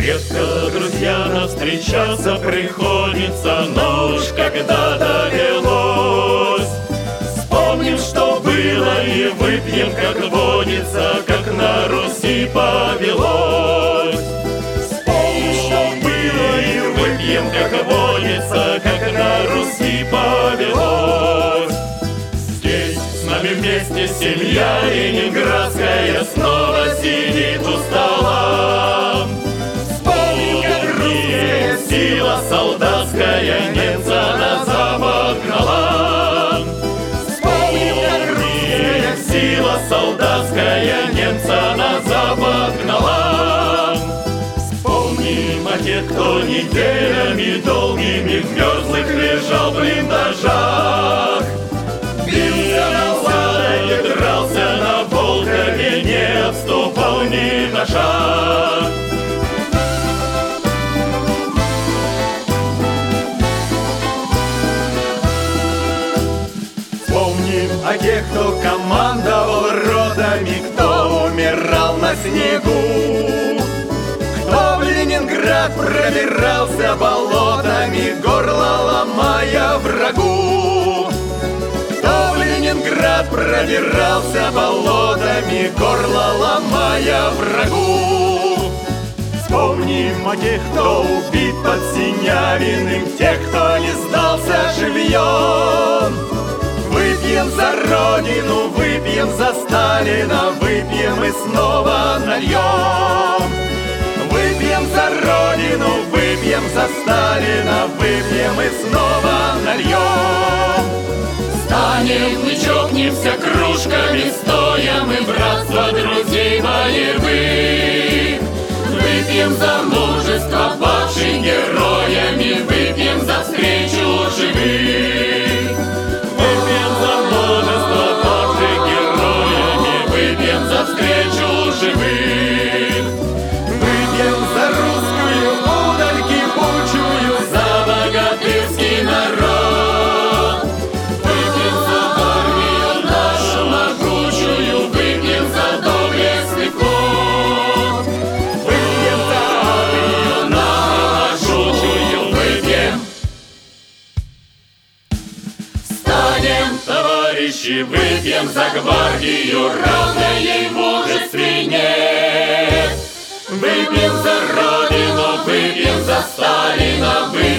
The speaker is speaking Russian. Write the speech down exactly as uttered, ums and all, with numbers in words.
Редко, друзья, нам встречаться приходится, но уж когда довелось, вспомним, что было, и выпьем, как водится, как на Руси повелось. Вспомним, что было, и выпьем, как водится, как на Руси повелось. Здесь с нами вместе семья ленинградская снова сидит у стола. Сила солдатская немца на запад гнала. Вспомним, как русская сила солдатская немца на запад гнала. Вспомним о тех, кто неделями долгими в мерзлых лежал в блиндажах, бился на ладони, дрался на Волхове, не отступал ни на шаг. Вспомним о тех, кто командовал ротами, кто умирал на снегу, кто в Ленинград пробирался болотами, горло ломая врагу. Кто в Ленинград пробирался болотами, горло ломая врагу. Вспомним о тех, кто убит под Синявиным, тех, кто не сдался живьем. Выпьем за Родину, выпьем за Сталина, выпьем и снова нальем. Выпьем за Родину, выпьем за Сталина, выпьем и снова нальем. Станем и чокнемся кружками стоя, мы братство друзей боевых. Выпьем за мужество павших героями, выпьем за встречу живых. Встречу живых. Выпьем за русскую удаль кипучую, за богатырский народ. Выпьем за армию нашу могучую, выпьем за доблестный флот. Выпьем за армию нашу могучую, выпьем. Встанем, товарищи, выпьем за гвардию, равной ей в мужестве нет. Выпьем за Родину, выпьем за Сталина, выпьем